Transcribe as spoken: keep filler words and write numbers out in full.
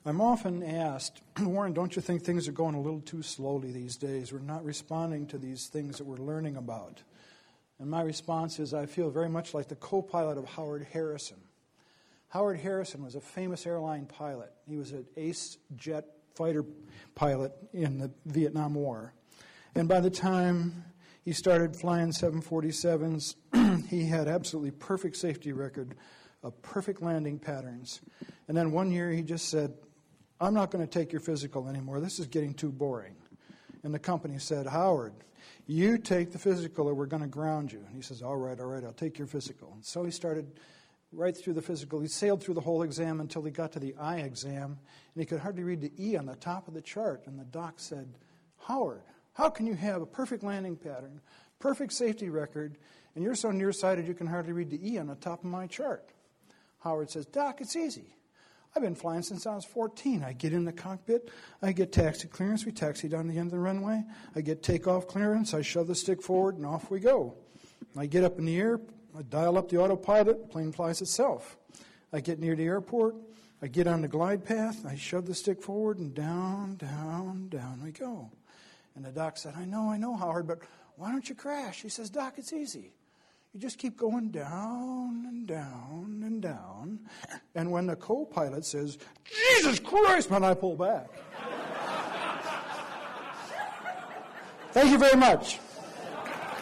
I'm often asked, Warren, don't you think things are going a little too slowly these days? We're not responding to these things that we're learning about. And my response is, I feel very much like the co-pilot of Howard Harrison. Howard Harrison was a famous airline pilot. He was an ace jet fighter pilot in the Vietnam War. And by the time he started flying seven forty-sevens, he had absolutely perfect safety record, of perfect landing patterns. And then one year he just said, I'm not going to take your physical anymore. This is getting too boring. And the company said, Howard, you take the physical or we're going to ground you. And he says, all right, all right, I'll take your physical. And so he started right through the physical. He sailed through the whole exam until he got to the eye exam, and he could hardly read the E on the top of the chart. And the doc said, Howard, how can you have a perfect landing pattern, perfect safety record, and you're so nearsighted you can hardly read the E on the top of my chart? Howard says, Doc, it's easy. I've been flying since I was fourteen. I get in the cockpit. I get taxi clearance. We taxi down the end of the runway. I get takeoff clearance. I shove the stick forward, and off we go. I get up in the air. I dial up the autopilot. The plane flies itself. I get near the airport. I get on the glide path. I shove the stick forward, and down, down, down we go. And the doc said, I know, I know, Howard, but why don't you crash? He says, Doc, it's easy. You just keep going down and down and down. And when the co-pilot says, Jesus Christ, man, I pull back. Thank you very much.